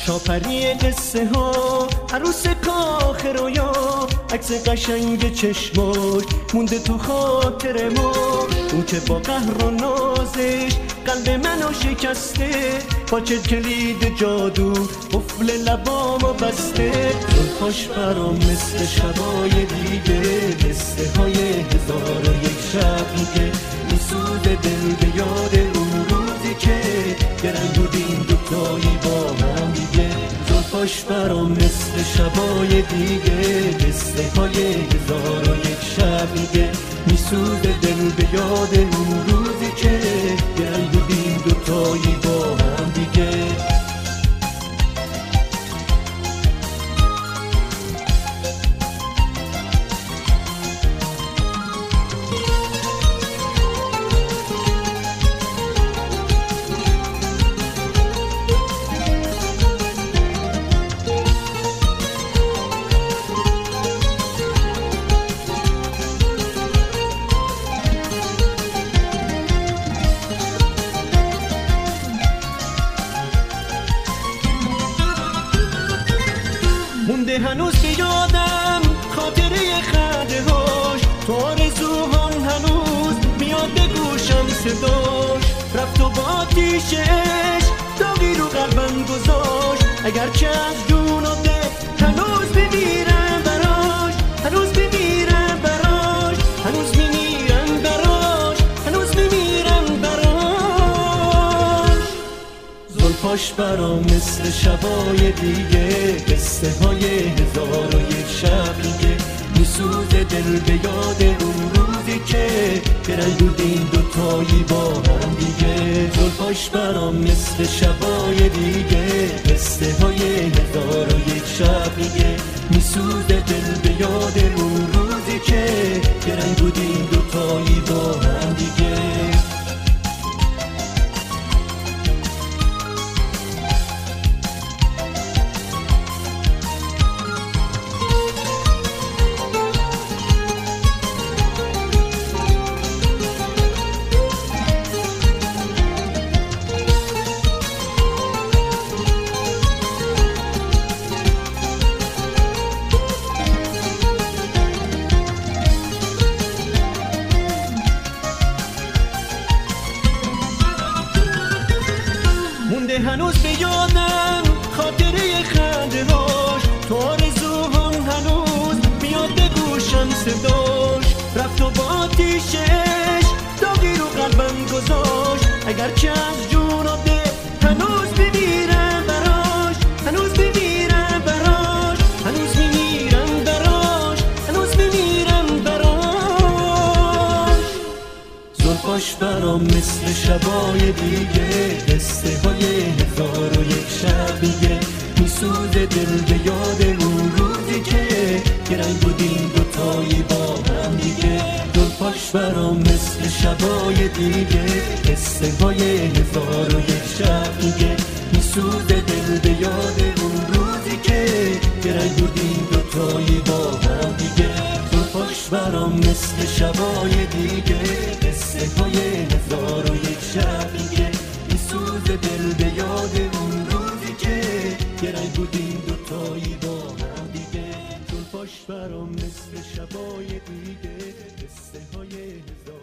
شاپری قصه ها، عروس کاخ رویا، عکس قشنگ چشماش مونده تو خاطر ما. اون که با قهر و نازش قلب منو شکسته، با کلید جادو قفل لبامو بسته. زلفاش برام مثل شبای دیگه، قصه های 1001 شب میگه، میسود دل به یاد اون روزی که گرنگ بودیم دوتایی با هم دیگه. زلفاش برام مثل شبای دیگه، قصه های 1001 شب میگه، میسود دل به یاد اون روزی که گرنگ بودیم دوتایی با هم دیگه. مونده هنوز بیادم خاطره خنده هاش، تو آرزوهام هنوز میاد به گوشم صداش. رفت و با آتیشش داغی رو قلبم گذاشت، اگرچه از جون و دل هنوز بمیرم براش، هنوز بمیرم براش، هنوز میمیرم براش، هنوز میمیرم براش. زلفاش برام مثل شبای دیگه، قصه های 1001 شب میگه، میسوز دل به یاد اون روزی که گرنگ بودیم دوتایی با هم دیگه. زلفاش برام مثل شبای دیگه، قصه های 1001 شب میگه، میسوز دل به یاد اون روزی که گرنگ بودیم دوتایی با هم دیگه. مونده هنوز بیادم خاطره خنده هاش، تو آرزوهام هنوز میاد به گوشم صداش. رفت و با آتیشش داغی رو قلبم گذاشت، اگرچه از جون و دل هنوز بمیرم براش، هنوز بمیرم براش، هنوز میمیرم براش، هنوز میمیرم براش. زلفاش برام مثل شبای دیگه، قصه های 1001 شب میگه، میسود دل به یاد اون روزی که گرنگ بودیم دوتایی با هم دیگه. زلفاش برام مثل شبای دیگه، قصه های 1001 شب میگه، میسود دل به یاد اون روزی که گرنگ بودیم دوتایی با هم دیگه. زلفاش برام مثل شبای دیگه، قصه های 1001 شب میگه، میسوز دل به یاد اون روزی که گرنگ بودیم دوتایی با هم دیگه. زلفاش برام مثل شبای دیگه، قصه های 1001